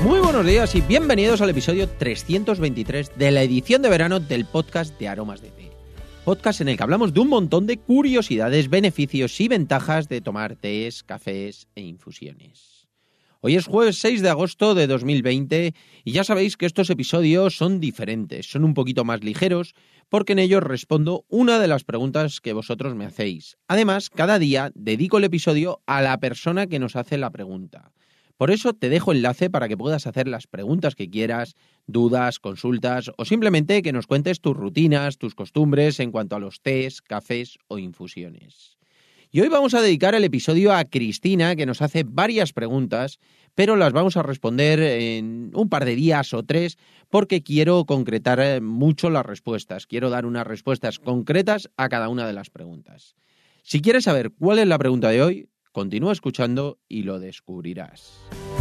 Muy buenos días y bienvenidos al episodio 323 de la edición de verano del podcast de Aromas de Té. Podcast en el que hablamos de un montón de curiosidades, beneficios y ventajas de tomar tés, cafés e infusiones. Hoy es jueves 6 de agosto de 2020 y ya sabéis que estos episodios son diferentes, son un poquito más ligeros porque en ellos respondo una de las preguntas que vosotros me hacéis. Además, cada día dedico el episodio a la persona que nos hace la pregunta. Por eso te dejo enlace para que puedas hacer las preguntas que quieras, dudas, consultas o simplemente que nos cuentes tus rutinas, tus costumbres en cuanto a los tés, cafés o infusiones. Y hoy vamos a dedicar el episodio a Cristina, que nos hace varias preguntas, pero las vamos a responder en un par de días o 3 porque quiero concretar mucho las respuestas. Quiero dar unas respuestas concretas a cada una de las preguntas. Si quieres saber cuál es la pregunta de hoy, continúa escuchando y lo descubrirás.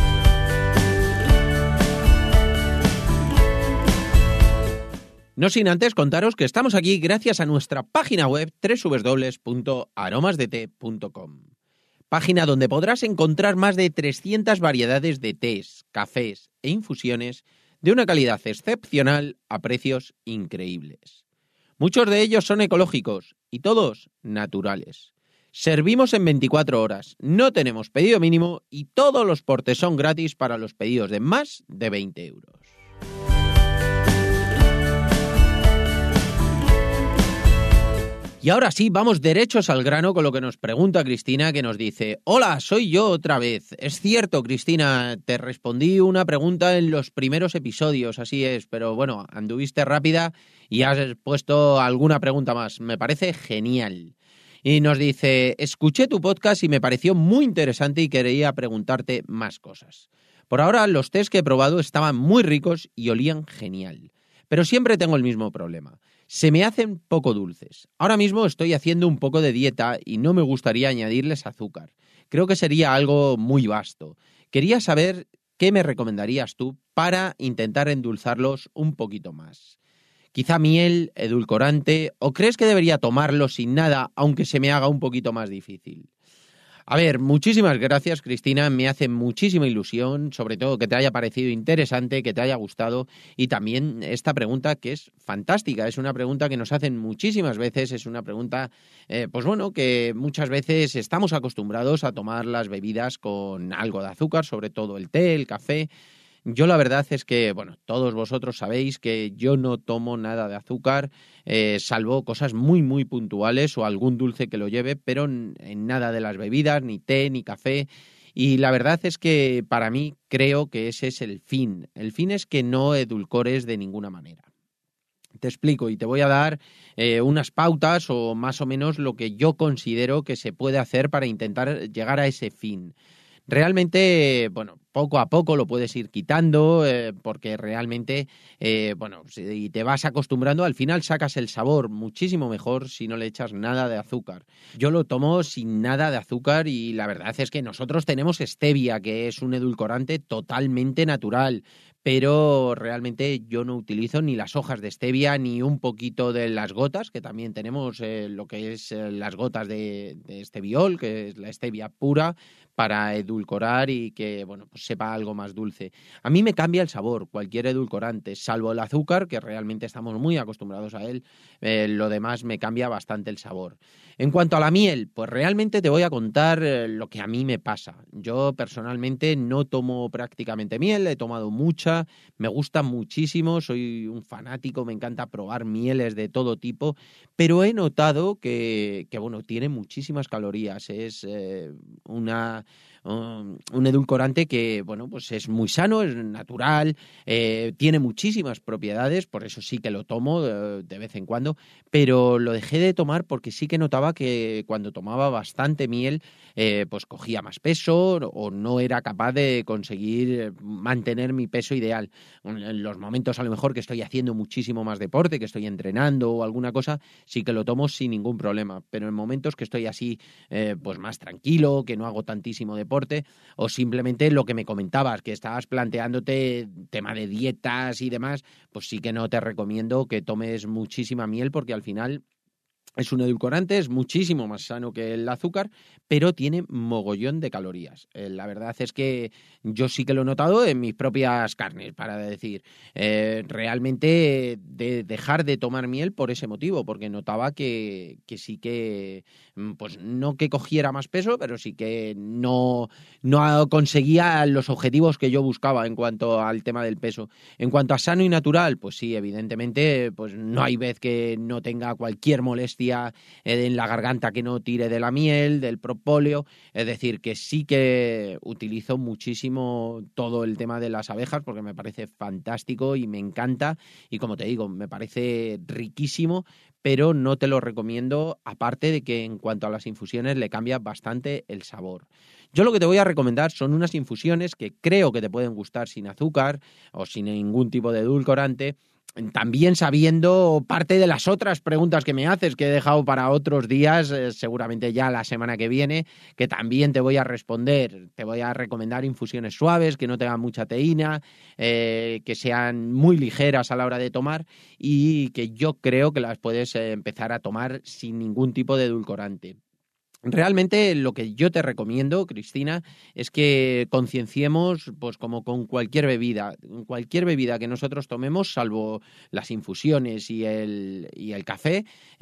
No sin antes contaros que estamos aquí gracias a nuestra página web www.aromasdete.com. Página donde podrás encontrar más de 300 variedades de tés, cafés e infusiones de una calidad excepcional a precios increíbles. Muchos de ellos son ecológicos y todos naturales. Servimos en 24 horas, no tenemos pedido mínimo y todos los portes son gratis para los pedidos de más de 20 euros. Y ahora sí, vamos derechos al grano con lo que nos pregunta Cristina, que nos dice: hola, soy yo otra vez. Es cierto, Cristina, te respondí una pregunta en los primeros episodios, así es, pero bueno, anduviste rápida y has puesto alguna pregunta más. Me parece genial. Y nos dice: escuché tu podcast y me pareció muy interesante y quería preguntarte más cosas. Por ahora, los tés que he probado estaban muy ricos y olían genial. Pero siempre tengo el mismo problema. Se me hacen poco dulces. Ahora mismo estoy haciendo un poco de dieta y no me gustaría añadirles azúcar. Creo que sería algo muy vasto. Quería saber qué me recomendarías tú para intentar endulzarlos un poquito más. Quizá miel, edulcorante, ¿o crees que debería tomarlo sin nada, aunque se me haga un poquito más difícil? A ver, muchísimas gracias, Cristina, me hace muchísima ilusión, sobre todo que te haya parecido interesante, que te haya gustado, y también esta pregunta que es fantástica, es una pregunta que nos hacen muchísimas veces, es una pregunta, pues bueno, que muchas veces estamos acostumbrados a tomar las bebidas con algo de azúcar, sobre todo el té, el café. Yo la verdad es que, bueno, todos vosotros sabéis que yo no tomo nada de azúcar, salvo cosas muy, muy puntuales o algún dulce que lo lleve, pero en nada de las bebidas, ni té, ni café. Y la verdad es que para mí creo que ese es el fin. El fin es que no edulcores de ninguna manera. Te explico y te voy a dar unas pautas o más o menos lo que yo considero que se puede hacer para intentar llegar a ese fin. Realmente, bueno, poco a poco lo puedes ir quitando porque realmente, bueno, si te vas acostumbrando, al final sacas el sabor muchísimo mejor si no le echas nada de azúcar. Yo lo tomo sin nada de azúcar y la verdad es que nosotros tenemos stevia, que es un edulcorante totalmente natural, pero realmente yo no utilizo ni las hojas de stevia ni un poquito de las gotas, que también tenemos lo que es las gotas de steviol, que es la stevia pura, para edulcorar y que, bueno, pues sepa algo más dulce. A mí me cambia el sabor cualquier edulcorante, salvo el azúcar, que realmente estamos muy acostumbrados a él, lo demás me cambia bastante el sabor. En cuanto a la miel, pues realmente te voy a contar lo que a mí me pasa. Yo personalmente no tomo prácticamente miel, he tomado mucha, me gusta muchísimo, soy un fanático, me encanta probar mieles de todo tipo, pero he notado que bueno, tiene muchísimas calorías, es un edulcorante que, bueno, pues es muy sano, es natural, tiene muchísimas propiedades, por eso sí que lo tomo de vez en cuando, pero lo dejé de tomar porque sí que notaba que cuando tomaba bastante miel, pues cogía más peso o no era capaz de conseguir mantener mi peso ideal. En los momentos a lo mejor que estoy haciendo muchísimo más deporte, que estoy entrenando o alguna cosa, sí que lo tomo sin ningún problema, pero en momentos que estoy así, pues más tranquilo, que no hago tantísimo deporte, o simplemente lo que me comentabas, que estabas planteándote tema de dietas y demás, pues sí que no te recomiendo que tomes muchísima miel porque al final Es un edulcorante, es muchísimo más sano que el azúcar, pero tiene mogollón de calorías. La verdad es que yo sí que lo he notado en mis propias carnes, para decir, realmente de dejar de tomar miel por ese motivo, porque notaba que sí que, pues no que cogiera más peso, pero sí que no conseguía los objetivos que yo buscaba en cuanto al tema del peso. En cuanto a sano y natural, pues sí, evidentemente, pues no hay vez que no tenga cualquier molestia en la garganta que no tire de la miel, del propóleo. Es decir, que sí que utilizo muchísimo todo el tema de las abejas porque me parece fantástico y me encanta. Y como te digo, me parece riquísimo, pero no te lo recomiendo, aparte de que en cuanto a las infusiones le cambia bastante el sabor. Yo lo que te voy a recomendar son unas infusiones que creo que te pueden gustar sin azúcar o sin ningún tipo de edulcorante. También sabiendo parte de las otras preguntas que me haces, que he dejado para otros días, seguramente ya la semana que viene, que también te voy a responder. Te voy a recomendar infusiones suaves, que no tengan mucha teína, que sean muy ligeras a la hora de tomar y que yo creo que las puedes empezar a tomar sin ningún tipo de edulcorante. Realmente lo que yo te recomiendo, Cristina, es que concienciemos, pues como con cualquier bebida que nosotros tomemos, salvo las infusiones y el café,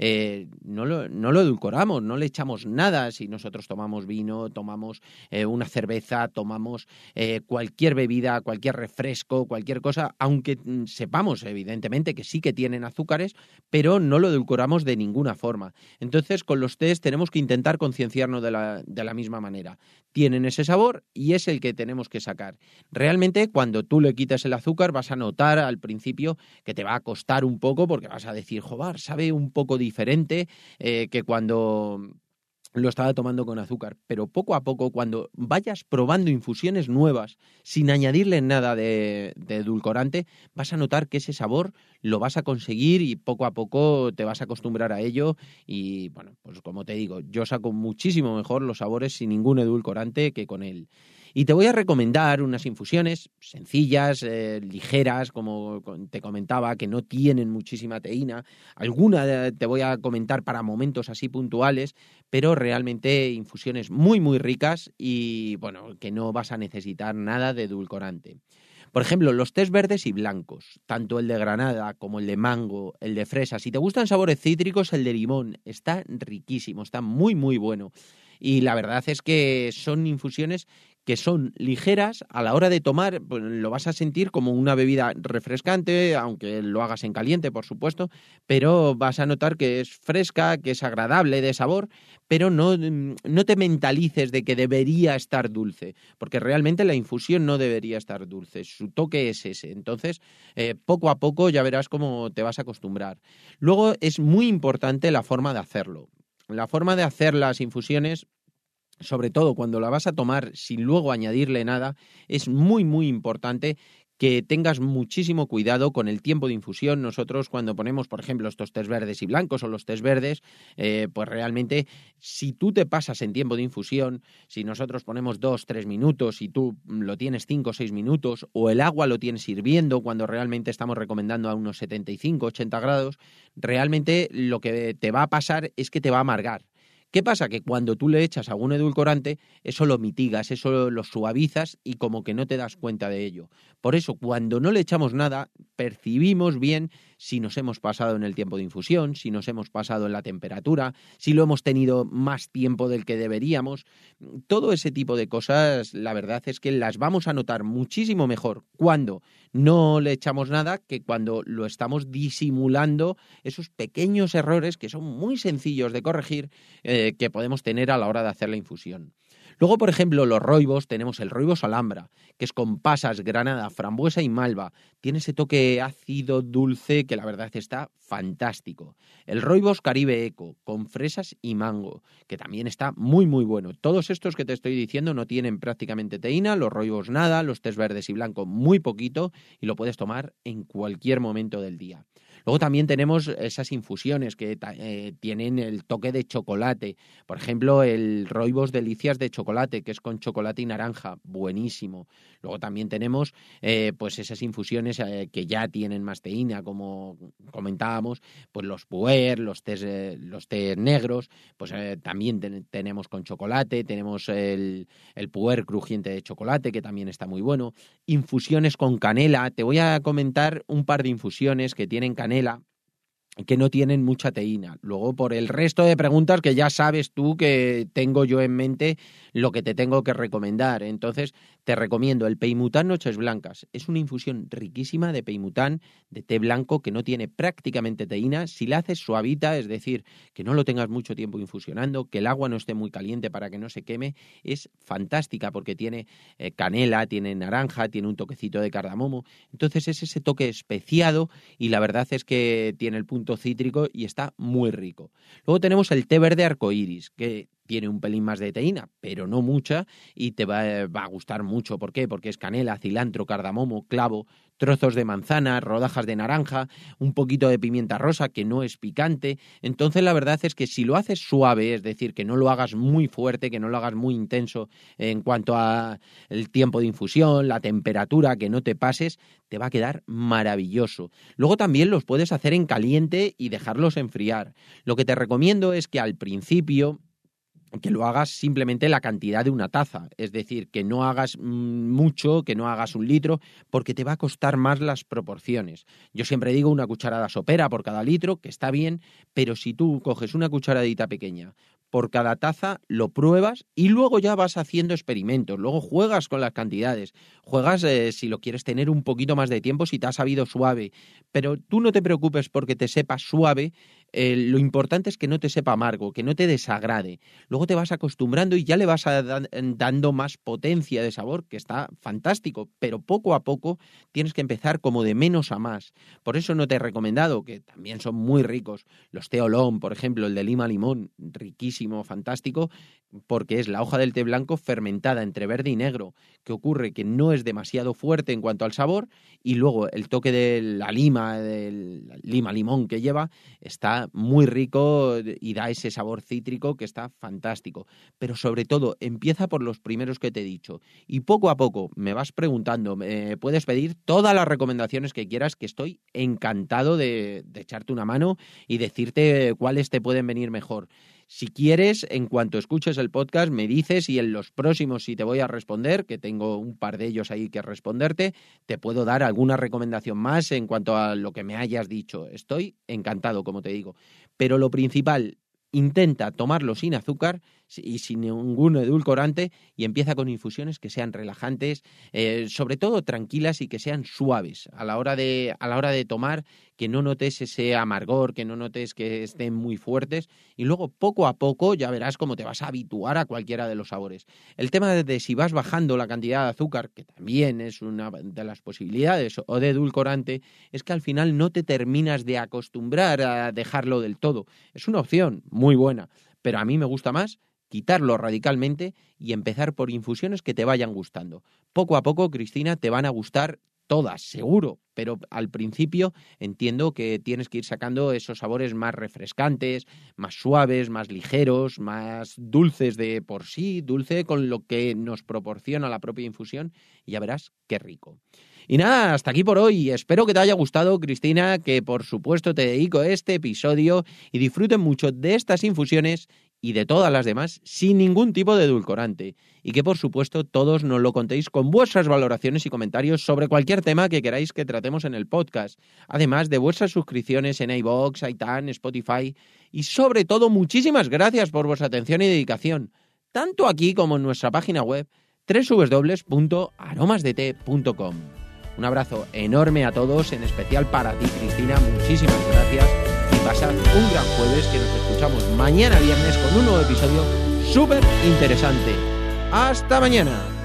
no lo edulcoramos, no le echamos nada. Si nosotros tomamos vino, tomamos una cerveza, tomamos cualquier bebida, cualquier refresco, cualquier cosa, aunque sepamos evidentemente que sí que tienen azúcares, pero no lo edulcoramos de ninguna forma. Entonces, con los tés tenemos que intentar concienciarnos de la misma manera. Tienen ese sabor y es el que tenemos que sacar. Realmente, cuando tú le quites el azúcar, vas a notar al principio que te va a costar un poco porque vas a decir, joder, sabe un poco diferente que cuando lo estaba tomando con azúcar, pero poco a poco, cuando vayas probando infusiones nuevas sin añadirle nada de edulcorante, vas a notar que ese sabor lo vas a conseguir y poco a poco te vas a acostumbrar a ello y, bueno, pues como te digo, yo saco muchísimo mejor los sabores sin ningún edulcorante que con él. Y te voy a recomendar unas infusiones sencillas, ligeras, como te comentaba, que no tienen muchísima teína. Alguna te voy a comentar para momentos así puntuales, pero realmente infusiones muy, muy ricas y, bueno, que no vas a necesitar nada de edulcorante. Por ejemplo, los tés verdes y blancos, tanto el de granada como el de mango, el de fresa. Si te gustan sabores cítricos, el de limón está riquísimo, está muy, muy bueno. Y la verdad es que son infusiones que son ligeras a la hora de tomar, pues lo vas a sentir como una bebida refrescante, aunque lo hagas en caliente, por supuesto, pero vas a notar que es fresca, que es agradable de sabor, pero no te mentalices de que debería estar dulce, porque realmente la infusión no debería estar dulce, su toque es ese. Entonces, poco a poco ya verás cómo te vas a acostumbrar. Luego es muy importante la forma de hacerlo. La forma de hacer las infusiones, sobre todo cuando la vas a tomar sin luego añadirle nada, es muy, muy importante que tengas muchísimo cuidado con el tiempo de infusión. Nosotros cuando ponemos, por ejemplo, estos tés verdes y blancos o los tés verdes, pues realmente si tú te pasas en tiempo de infusión, si nosotros ponemos 2-3 minutos y tú lo tienes 5 o 6 minutos, o el agua lo tienes hirviendo cuando realmente estamos recomendando a unos 75-80 grados, realmente lo que te va a pasar es que te va a amargar. ¿Qué pasa? Que cuando tú le echas algún edulcorante, eso lo mitigas, eso lo suavizas y como que no te das cuenta de ello. Por eso, cuando no le echamos nada, percibimos bien si nos hemos pasado en el tiempo de infusión, si nos hemos pasado en la temperatura, si lo hemos tenido más tiempo del que deberíamos. Todo ese tipo de cosas, la verdad es que las vamos a notar muchísimo mejor cuando no le echamos nada que cuando lo estamos disimulando, esos pequeños errores que son muy sencillos de corregir, que podemos tener a la hora de hacer la infusión. Luego, por ejemplo, los roibos, tenemos el roibos alhambra, que es con pasas, granada, frambuesa y malva. Tiene ese toque ácido, dulce, que la verdad está fantástico. El roibos Caribe Eco, con fresas y mango, que también está muy, muy bueno. Todos estos que te estoy diciendo no tienen prácticamente teína, los roibos nada, los tés verdes y blancos muy poquito, y lo puedes tomar en cualquier momento del día. Luego también tenemos esas infusiones que tienen el toque de chocolate. Por ejemplo, el Rooibos Delicias de chocolate, que es con chocolate y naranja, buenísimo. Luego también tenemos pues esas infusiones que ya tienen más teína, como comentábamos, pues los puer, los tés negros, pues también tenemos con chocolate, tenemos el puer crujiente de chocolate, que también está muy bueno. Infusiones con canela. Te voy a comentar un par de infusiones que tienen canela, que no tienen mucha teína. Luego, por el resto de preguntas que ya sabes tú que tengo yo en mente lo que te tengo que recomendar. Entonces, te recomiendo el Peimután Noches Blancas. Es una infusión riquísima de peimután, de té blanco, que no tiene prácticamente teína. Si la haces suavita, es decir, que no lo tengas mucho tiempo infusionando, que el agua no esté muy caliente para que no se queme, es fantástica porque tiene canela, tiene naranja, tiene un toquecito de cardamomo. Entonces, es ese toque especiado y la verdad es que tiene el punto cítrico y está muy rico. Luego tenemos el té verde arcoíris, que tiene un pelín más de teína, pero no mucha, y te va a gustar mucho. ¿Por qué? Porque es canela, cilantro, cardamomo, clavo, trozos de manzana, rodajas de naranja, un poquito de pimienta rosa, que no es picante. Entonces la verdad es que si lo haces suave, es decir, que no lo hagas muy fuerte, que no lo hagas muy intenso en cuanto a el tiempo de infusión, la temperatura, que no te pases, te va a quedar maravilloso. Luego también los puedes hacer en caliente y dejarlos enfriar. Lo que te recomiendo es que al principio que lo hagas simplemente la cantidad de una taza, es decir, que no hagas mucho, que no hagas 1 litro, porque te va a costar más las proporciones. Yo siempre digo 1 cucharada sopera por cada litro, que está bien, pero si tú coges una cucharadita pequeña por cada taza, lo pruebas y luego ya vas haciendo experimentos, luego juegas con las cantidades, juegas si lo quieres tener un poquito más de tiempo, si te ha sabido suave, pero tú no te preocupes porque te sepa suave. Lo importante es que no te sepa amargo, que no te desagrade. Luego te vas acostumbrando y ya le vas dando más potencia de sabor, que está fantástico, pero poco a poco tienes que empezar como de menos a más. Por eso no te he recomendado, que también son muy ricos, los té oolong, por ejemplo, el de lima limón, riquísimo, fantástico, porque es la hoja del té blanco fermentada entre verde y negro, que ocurre que no es demasiado fuerte en cuanto al sabor, y luego el toque de la lima, del lima limón que lleva, está muy rico y da ese sabor cítrico que está fantástico. Pero sobre todo, empieza por los primeros que te he dicho, y poco a poco me vas preguntando, me puedes pedir todas las recomendaciones que quieras, que estoy encantado de echarte una mano y decirte cuáles te pueden venir mejor. Si quieres, en cuanto escuches el podcast, me dices y en los próximos, si te voy a responder, que tengo un par de ellos ahí que responderte, te puedo dar alguna recomendación más en cuanto a lo que me hayas dicho. Estoy encantado, como te digo. Pero lo principal, intenta tomarlo sin azúcar y sin ningún edulcorante y empieza con infusiones que sean relajantes, sobre todo tranquilas y que sean suaves a la hora de tomar, que no notes ese amargor, que no notes que estén muy fuertes, y luego poco a poco ya verás cómo te vas a habituar a cualquiera de los sabores. El tema de si vas bajando la cantidad de azúcar, que también es una de las posibilidades, o de edulcorante, es que al final no te terminas de acostumbrar a dejarlo del todo. Es una opción muy buena, pero a mí me gusta más quitarlo radicalmente y empezar por infusiones que te vayan gustando. Poco a poco, Cristina, te van a gustar todas, seguro, pero al principio entiendo que tienes que ir sacando esos sabores más refrescantes, más suaves, más ligeros, más dulces de por sí, dulce con lo que nos proporciona la propia infusión, y ya verás qué rico. Y nada, hasta aquí por hoy. Espero que te haya gustado, Cristina, que por supuesto te dedico este episodio, y disfruten mucho de estas infusiones y de todas las demás sin ningún tipo de edulcorante, y que por supuesto todos nos lo contéis con vuestras valoraciones y comentarios sobre cualquier tema que queráis que tratemos en el podcast, además de vuestras suscripciones en iVoox, iTunes, Spotify, y sobre todo muchísimas gracias por vuestra atención y dedicación, tanto aquí como en nuestra página web www.aromasdete.com. Un abrazo enorme a todos, en especial para ti, Cristina, muchísimas gracias. Pasad un gran jueves, que nos escuchamos mañana viernes con un nuevo episodio súper interesante. ¡Hasta mañana!